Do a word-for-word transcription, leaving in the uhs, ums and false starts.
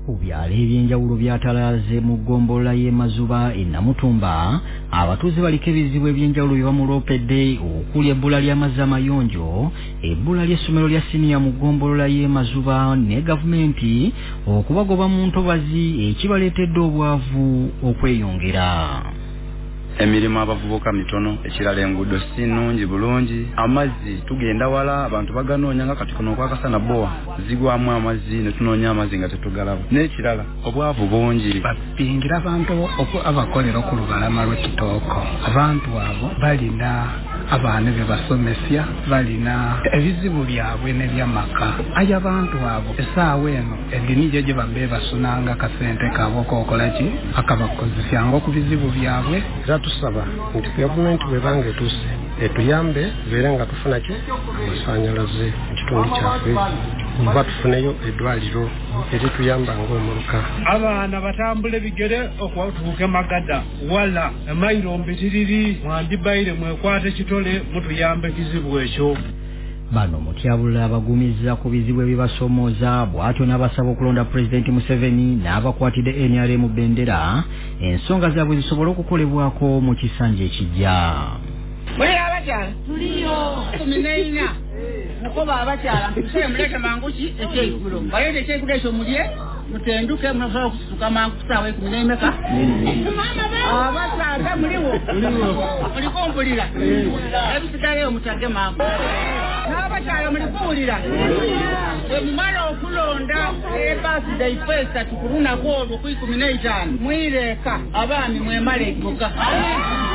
Ku byalo ebyenjawulo byatalaze mu ggombolola y'e Mazuba e Namutumba, abatuuze baliko ebizibu ebyenjawulo bye bamuloopedde okuli ebbula ly'amazzi amayonjo, ebbula ly'essomero lya siniya mu ggombolola y'e Mazuba ne gavumenti okubagoba mu ntobazi ekibaleetedde obwavu okweyongera. Emirimu abavubuka mitono, ekirala enguudo si nnungi bulungi, amazzi tugenda wala abantu baganoonya nga kati kuno kwakasana bowa zigwamu amazzi ne tunoonya amazzi nga tetugalaba, n'ekirala obwavu bungi. Bapingira abantu abakolera ku lubalama lw'ekitooko, abantu abo balina abaana be basomesya, balina ebizibu byabwe n'ebyamaka. Ayo abantu abo essaawa eno eddiini gye gye babbe basunanga kasente kaabwe okokola ki akabakozesyanga ku bizibu byabwe. Tusaba nti gavumenti bwebanga etuuse etuyambe tubeere nga tufuna ki amasannyalaze mu kitundu kyaffe, oba tufuneyo eddwaliro erituyamba ng'omuluka. Abaana batambule bigere okutuuka Magada wala emayiro mbitiriri mwandibayire mwekwate kitole mutuyambe kizibu ekyo. Bano mutyabula abagumiza ku bizibu ebibasomooza bw'atyo n'abasaba okulonda Pulezidenti Museveni n'abakwatidde N R M bendera ensonga zaabwe zisobole okukolebwako mu kisanja ekijja. Muli abakyala? Tuliyo. kumi n'ennya. Mukoba abakyala mpise muleke mangu ki ekyeigulo. Bayede ekyeigulo ekyo mulye mutenduke munasobola okusituka mangu kusaawa ekumi n'emeka. Abakyala muliwo. Muliko mpulira. Ebisigaleyo mutage mangu. N'abakyala mulikuwulira. Bwe mumala okulonda ebirthday festa tukulunako olwo ku ikumi n'etaano mwireka abaami mwemala eggoga.